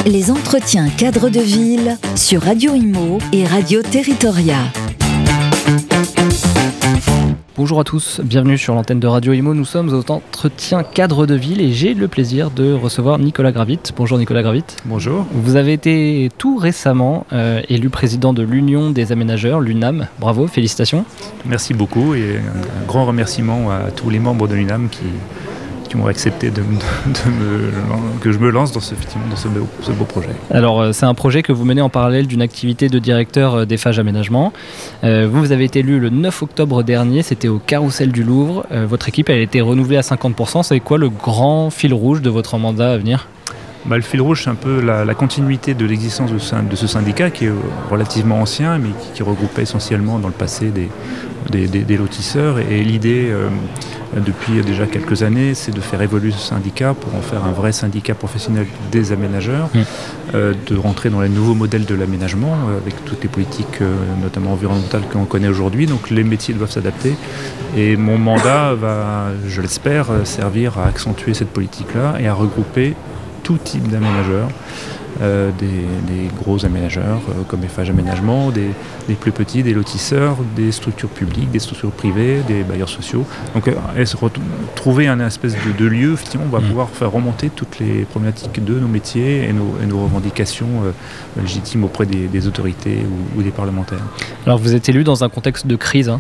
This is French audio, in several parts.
Les entretiens cadres de ville sur Radio Imo et Radio Territoria. Bonjour à tous, bienvenue sur l'antenne de Radio Imo. Nous sommes aux entretiens cadres de ville et j'ai le plaisir de recevoir Nicolas Gravit. Bonjour Nicolas Gravit. Bonjour. Vous avez été tout récemment élu président de l'Union des aménageurs, l'UNAM. Bravo, félicitations. Merci beaucoup et un grand remerciement à tous les membres de l'UNAM qui ont accepté que je me lance dans ce beau projet. Alors, c'est un projet que vous menez en parallèle d'une activité de directeur d'Eiffage Aménagement. Vous avez été élu le 9 octobre dernier, c'était au Carrousel du Louvre. Votre équipe elle a été renouvelée à 50%. C'est quoi le grand fil rouge de votre mandat à venir ? Le fil rouge, c'est un peu la continuité de l'existence de ce syndicat qui est relativement ancien, mais qui regroupait essentiellement dans le passé des lotisseurs. Et l'idée, depuis déjà quelques années, c'est de faire évoluer ce syndicat pour en faire un vrai syndicat professionnel des aménageurs, de rentrer dans les nouveaux modèles de l'aménagement, avec toutes les politiques, notamment environnementales, qu'on connaît aujourd'hui. Donc les métiers doivent s'adapter. Et mon mandat va, je l'espère, servir à accentuer cette politique-là et à regrouper tout type d'aménageurs, des gros aménageurs comme Eiffage Aménagement, des plus petits, des lotisseurs, des structures publiques, des structures privées, des bailleurs sociaux. Donc trouver un espèce de lieu, effectivement, on va pouvoir faire remonter toutes les problématiques de nos métiers et nos revendications légitimes auprès des autorités ou des parlementaires. Alors vous êtes élu dans un contexte de crise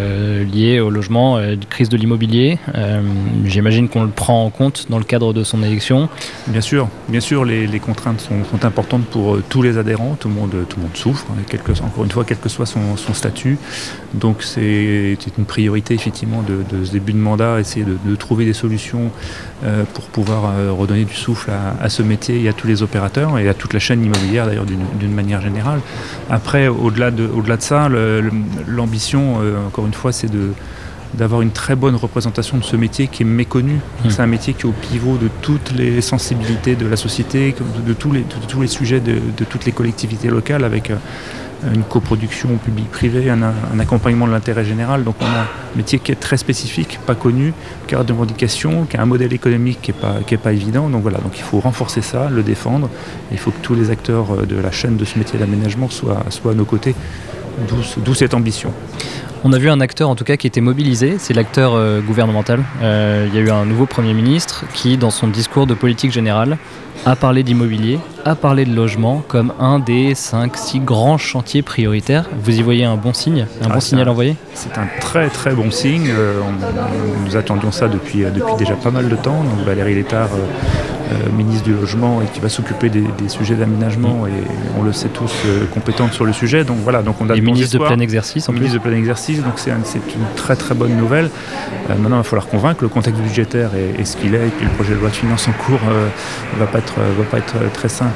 lié au logement, crise de l'immobilier. J'imagine qu'on le prend en compte dans le cadre de son élection. Bien sûr, les contraintes sont importantes pour tous les adhérents, tout le monde souffre, encore une fois, quel que soit son statut. Donc c'est une priorité effectivement de ce début de mandat, essayer de trouver des solutions pour pouvoir redonner du souffle à ce métier et à tous les opérateurs et à toute la chaîne immobilière d'ailleurs d'une manière générale. Après, au-delà de ça, l'ambition, encore une fois, c'est d'avoir une très bonne représentation de ce métier qui est méconnu. C'est un métier qui est au pivot de toutes les sensibilités de la société, de tous les sujets de toutes les collectivités locales, avec une coproduction public-privé, un accompagnement de l'intérêt général. Donc on a un métier qui est très spécifique, pas connu, qui a des revendications, qui a un modèle économique qui est pas évident. Donc voilà, donc il faut renforcer ça, le défendre. Il faut que tous les acteurs de la chaîne de ce métier d'aménagement soient à nos côtés, d'où cette ambition. On a vu un acteur en tout cas qui était mobilisé, c'est l'acteur gouvernemental. Il y a eu un nouveau Premier ministre qui, dans son discours de politique générale, a parlé d'immobilier, a parlé de logement comme un des 5-6 grands chantiers prioritaires. Vous y voyez un bon signe, signal envoyé ? C'est un très très bon signe. Nous attendions ça depuis déjà pas mal de temps. Donc Valérie Létard, ministre du Logement, et qui va s'occuper des sujets d'aménagement, et on le sait tous, compétente sur le sujet. Donc voilà, donc on a et ministre de plein exercice en plus. Ministre de plein exercice, donc c'est une très très bonne nouvelle. Maintenant, il va falloir convaincre. Le contexte budgétaire est ce qu'il est, et puis le projet de loi de finances en cours va pas être très simple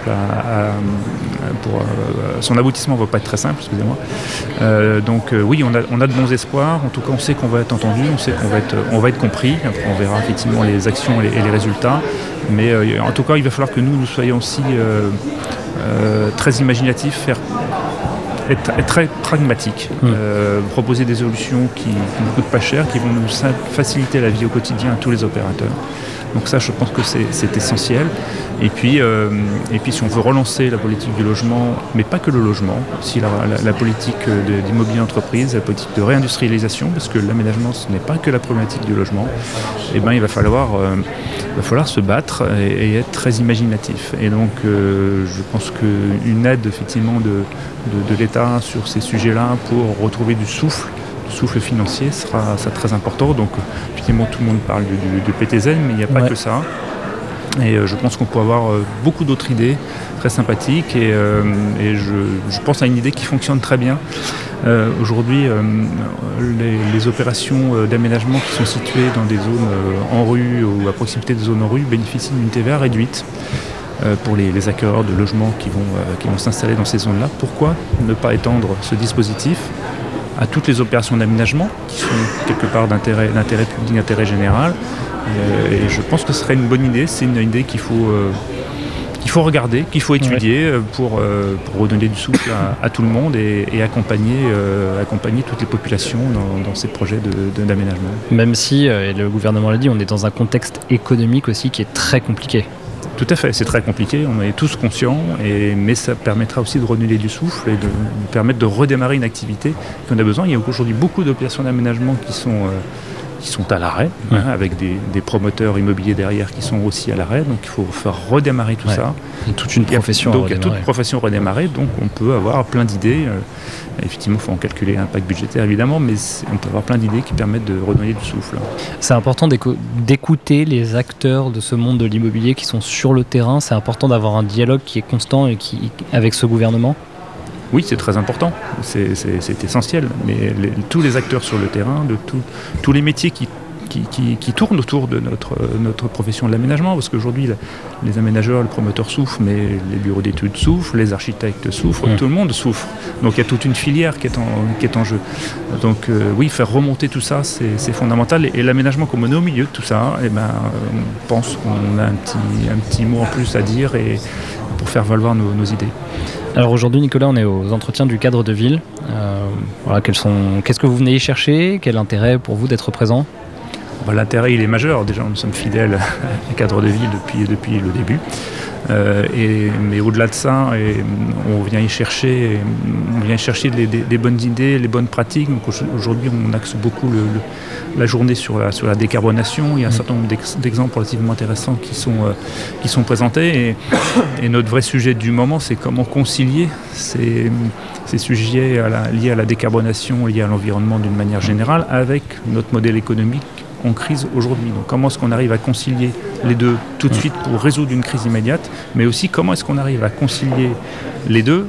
son aboutissement va pas être très simple, excusez-moi. Donc oui, on a de bons espoirs. En tout cas, on sait qu'on va être entendu, on sait qu'on va être compris. Après, on verra effectivement les actions et les résultats. Mais en tout cas, il va falloir que nous soyons aussi très imaginatifs, être très pragmatiques, proposer des solutions qui ne coûtent pas cher, qui vont nous faciliter la vie au quotidien à tous les opérateurs. Donc ça, je pense que c'est essentiel. Et puis si on veut relancer la politique du logement, mais pas que le logement, aussi la politique d'immobilier entreprise, la politique de réindustrialisation, parce que l'aménagement, ce n'est pas que la problématique du logement, il va falloir se battre et être très imaginatif. Et donc, je pense qu'une aide, effectivement, de l'État sur ces sujets-là pour retrouver du souffle financier sera très important. Donc effectivement, tout le monde parle du PTZ, mais il n'y a pas que ça. Et je pense qu'on peut avoir beaucoup d'autres idées très sympathiques, et je pense à une idée qui fonctionne très bien. Aujourd'hui, les opérations d'aménagement qui sont situées dans des zones en rue ou à proximité des zones en rue bénéficient d'une TVA réduite pour les acquéreurs de logements qui vont s'installer dans ces zones-là. Pourquoi ne pas étendre ce dispositif à toutes les opérations d'aménagement qui sont quelque part d'intérêt public, d'intérêt général. Et je pense que ce serait une bonne idée. C'est une idée qu'il faut regarder, qu'il faut étudier pour redonner du souffle à tout le monde et accompagner toutes les populations dans ces projets d'aménagement. Même si, et le gouvernement l'a dit, on est dans un contexte économique aussi qui est très compliqué. Tout à fait, c'est très compliqué, on est tous conscients, mais ça permettra aussi de renouveler du souffle et de permettre de redémarrer une activité qu'on a besoin. Il y a aujourd'hui beaucoup d'opérations d'aménagement qui sont à l'arrêt, avec des promoteurs immobiliers derrière qui sont aussi à l'arrêt, donc il faut faire redémarrer tout ça. Il y a toute une profession à redémarrer. Donc il y a toute une profession redémarrer, donc on peut avoir plein d'idées. Effectivement, il faut en calculer l'impact budgétaire évidemment, mais on peut avoir plein d'idées qui permettent de redonner du souffle. C'est important d'écouter les acteurs de ce monde de l'immobilier qui sont sur le terrain, c'est important d'avoir un dialogue qui est constant et avec ce gouvernement. Oui, c'est très important, c'est essentiel, mais tous les acteurs sur le terrain, tous les métiers qui tournent autour de notre profession de l'aménagement, parce qu'aujourd'hui les aménageurs, le promoteur souffrent, mais les bureaux d'études souffrent, les architectes souffrent, tout le monde souffre. Donc il y a toute une filière qui est en jeu. Donc oui, faire remonter tout ça, c'est fondamental. Et l'aménagement, comme on est au milieu de tout ça, on pense qu'on a un petit mot en plus à dire pour faire valoir nos idées. Alors aujourd'hui, Nicolas, on est aux entretiens du cadre de ville. Qu'est-ce que vous venez y chercher ? Quel intérêt pour vous d'être présent ? L'intérêt, il est majeur. Déjà, nous sommes fidèles au cadre de ville depuis le début. Mais au-delà de ça, on vient y chercher des bonnes idées, les bonnes pratiques. Donc aujourd'hui, on axe beaucoup la journée sur la décarbonation. Il y a un certain nombre d'exemples relativement intéressants qui sont présentés. Et notre vrai sujet du moment, c'est comment concilier ces sujets liés à la décarbonation, liés à l'environnement d'une manière générale, avec notre modèle économique en crise aujourd'hui. Donc comment est-ce qu'on arrive à concilier les deux tout de suite pour résoudre une crise immédiate, mais aussi comment est-ce qu'on arrive à concilier les deux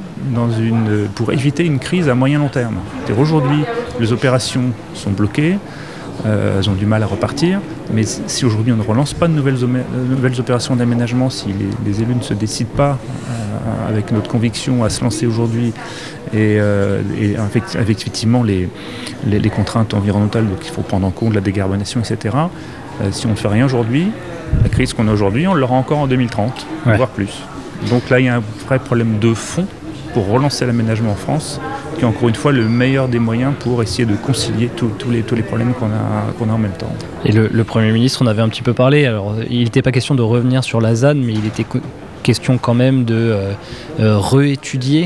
pour éviter une crise à moyen long terme. C'est-à-dire aujourd'hui, les opérations sont bloquées, elles ont du mal à repartir, mais si aujourd'hui on ne relance pas de nouvelles opérations d'aménagement, si les élus ne se décident pas avec notre conviction à se lancer aujourd'hui et avec effectivement les contraintes environnementales, donc il faut prendre en compte la décarbonation, etc. Si on ne fait rien aujourd'hui, la crise qu'on a aujourd'hui, on l'aura encore en 2030, voire plus. Donc là, il y a un vrai problème de fond pour relancer l'aménagement en France, qui est encore une fois le meilleur des moyens pour essayer de concilier tous les problèmes qu'on a en même temps. Et le Premier ministre en avait un petit peu parlé. Alors, il n'était pas question de revenir sur la ZAN, mais il était question quand même de réétudier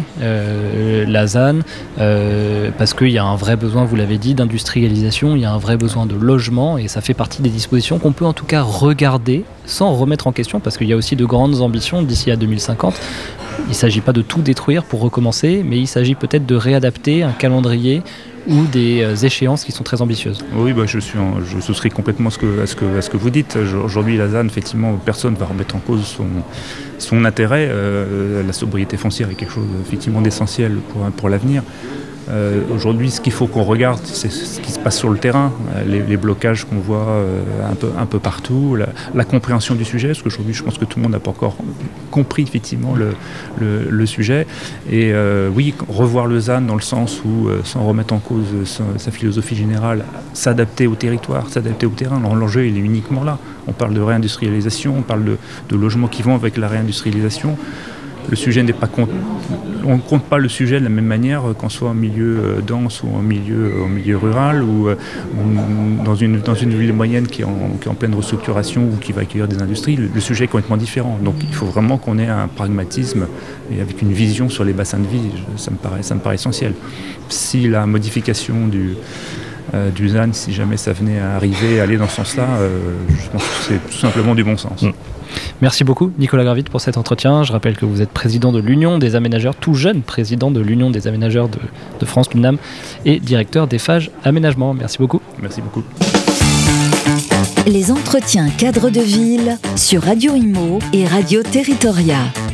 la ZAN, parce qu'il y a un vrai besoin, vous l'avez dit, d'industrialisation, il y a un vrai besoin de logement, et ça fait partie des dispositions qu'on peut en tout cas regarder sans remettre en question, parce qu'il y a aussi de grandes ambitions d'ici à 2050. Il ne s'agit pas de tout détruire pour recommencer, mais il s'agit peut-être de réadapter un calendrier ou des échéances qui sont très ambitieuses. Oui, je souscris complètement à ce que vous dites. Aujourd'hui, la ZAN, effectivement, personne ne va remettre en cause son intérêt. La sobriété foncière est quelque chose effectivement d'essentiel pour l'avenir. Aujourd'hui, ce qu'il faut qu'on regarde, c'est ce qui se passe sur le terrain, les blocages qu'on voit un peu partout, la compréhension du sujet, parce qu'aujourd'hui, je pense que tout le monde n'a pas encore compris effectivement le sujet. Et oui, revoir le ZAN dans le sens où, sans remettre en cause sa philosophie générale, s'adapter au territoire, s'adapter au terrain. Alors, l'enjeu, il est uniquement là. On parle de réindustrialisation, on parle de logements qui vont avec la réindustrialisation. Le sujet n'est pas on ne compte pas le sujet de la même manière qu'on soit en milieu dense ou en milieu rural ou dans une ville moyenne qui est en pleine restructuration ou qui va accueillir des industries. Le sujet est complètement différent. Donc il faut vraiment qu'on ait un pragmatisme et avec une vision sur les bassins de vie. Ça me paraît essentiel. Si la modification du ZAN, si jamais ça venait à arriver, à aller dans ce sens-là, je pense que c'est tout simplement du bon sens. Merci beaucoup Nicolas Gravite pour cet entretien. Je rappelle que vous êtes président de l'Union des aménageurs, tout jeune président de l'Union des aménageurs de France, l'UNAM, et directeur d'Eiffage Aménagement. Merci beaucoup. Merci beaucoup. Les entretiens cadres de ville sur Radio Imo et Radio Territoria.